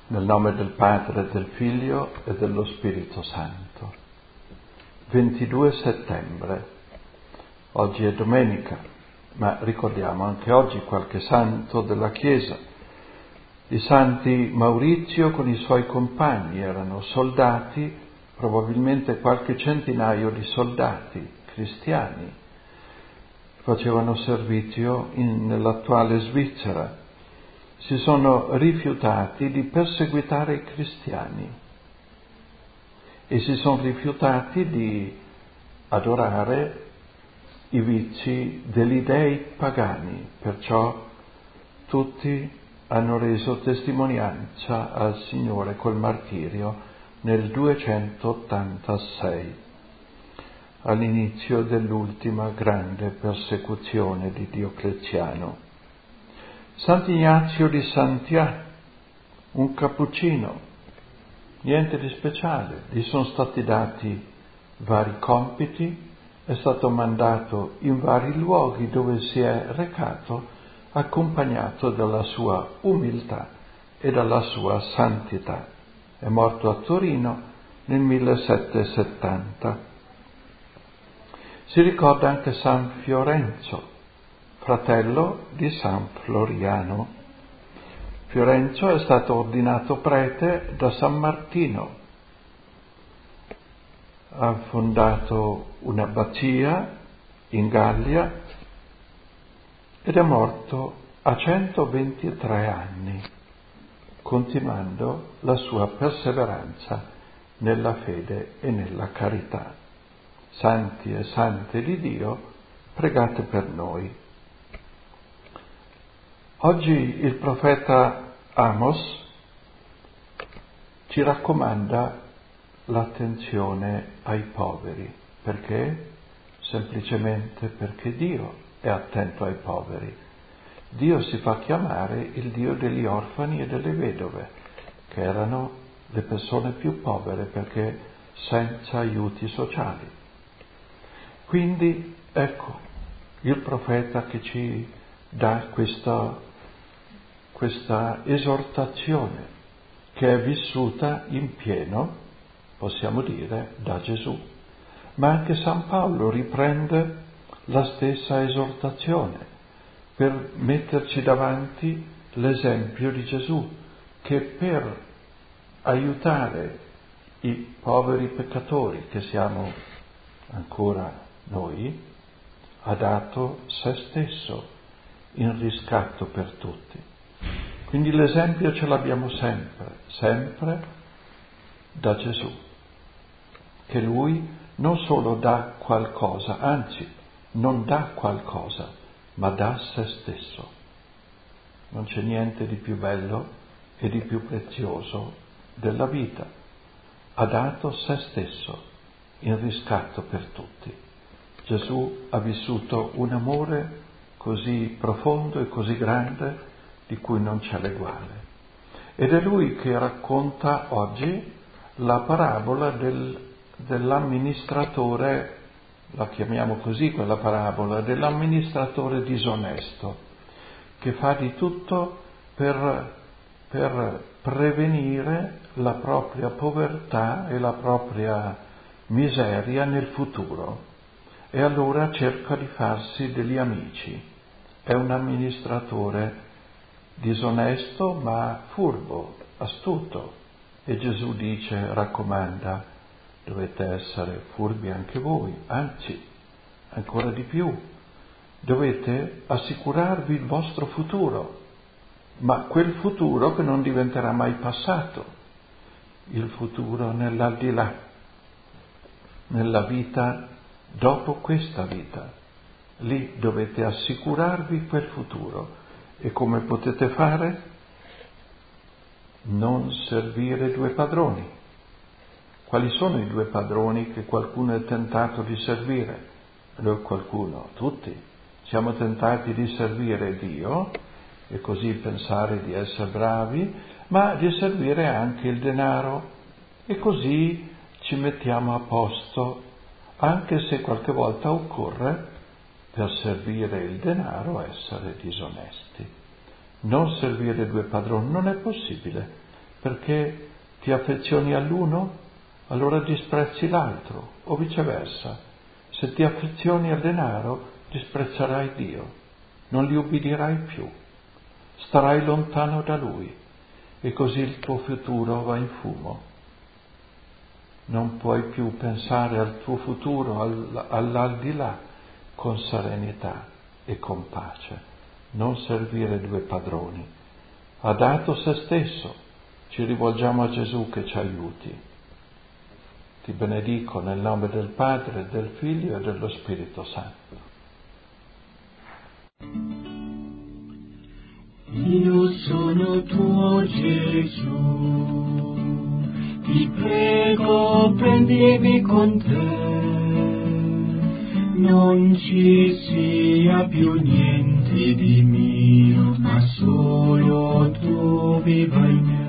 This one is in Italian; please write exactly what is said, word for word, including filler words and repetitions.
Nel nome del Padre, del Figlio e dello Spirito Santo. ventidue settembre. Oggi è domenica, ma ricordiamo anche oggi qualche santo della Chiesa. I santi Maurizio con i suoi compagni erano soldati, probabilmente qualche centinaio di soldati cristiani. Facevano servizio in, nell'attuale Svizzera. Si sono rifiutati di perseguitare i cristiani e si sono rifiutati di adorare i vizi degli dei pagani, perciò tutti hanno reso testimonianza al Signore col martirio nel duecentottantasei, all'inizio dell'ultima grande persecuzione di Diocleziano. Sant'Ignazio di Sant'Ia, un cappuccino, niente di speciale, gli sono stati dati vari compiti, è stato mandato in vari luoghi dove si è recato accompagnato dalla sua umiltà e dalla sua santità. È morto a Torino nel millesettecentosettanta. Si ricorda anche San Fiorenzo, fratello di San Floriano. Fiorenzo è stato ordinato prete da San Martino. Ha fondato un'abbazia in Gallia ed è morto a centoventitré anni, continuando la sua perseveranza nella fede e nella carità. Santi e sante di Dio, pregate per noi. Oggi il profeta Amos ci raccomanda l'attenzione ai poveri. Perché? Semplicemente perché Dio è attento ai poveri. Dio si fa chiamare il Dio degli orfani e delle vedove, che erano le persone più povere perché senza aiuti sociali. Quindi ecco il profeta che ci dà questa questa esortazione che è vissuta in pieno, possiamo dire, da Gesù. Ma anche San Paolo riprende la stessa esortazione per metterci davanti l'esempio di Gesù, che per aiutare i poveri peccatori, che siamo ancora noi, ha dato se stesso in riscatto per tutti. Quindi l'esempio ce l'abbiamo sempre, sempre da Gesù, che Lui non solo dà qualcosa, anzi non dà qualcosa, ma dà se stesso. Non c'è niente di più bello e di più prezioso della vita. Ha dato se stesso in riscatto per tutti. Gesù ha vissuto un amore così profondo e così grande di cui non c'è l'eguale. Ed è Lui che racconta oggi la parabola del, dell'amministratore, la chiamiamo così quella parabola, dell'amministratore disonesto, che fa di tutto per, per prevenire la propria povertà e la propria miseria nel futuro. E allora cerca di farsi degli amici. È un amministratore disonesto ma furbo, astuto. E Gesù dice, raccomanda, dovete essere furbi anche voi, anzi, ancora di più. Dovete assicurarvi il vostro futuro, ma quel futuro che non diventerà mai passato, il futuro nell'aldilà, nella vita dopo questa vita. Lì dovete assicurarvi quel futuro. E come potete fare? Non servire due padroni. Quali sono i due padroni che qualcuno è tentato di servire? Allora qualcuno, tutti, siamo tentati di servire Dio e così pensare di essere bravi, ma di servire anche il denaro e così ci mettiamo a posto, anche se qualche volta occorre per servire il denaro essere disonesti. Non servire due padroni non è possibile, perché ti affezioni all'uno, allora disprezzi l'altro, o viceversa. Se ti affezioni al denaro, disprezzerai Dio, non gli ubbidirai più, starai lontano da Lui e così il tuo futuro va in fumo. Non puoi più pensare al tuo futuro, all, all'aldilà, con serenità e con pace. Non servire due padroni. Ha dato se stesso, ci rivolgiamo a Gesù che ci aiuti. Ti benedico nel nome del Padre, del Figlio e dello Spirito Santo. Io sono tuo Gesù, ti prego prendimi con te, non ci sia più niente di mio, ma solo tu viva in me.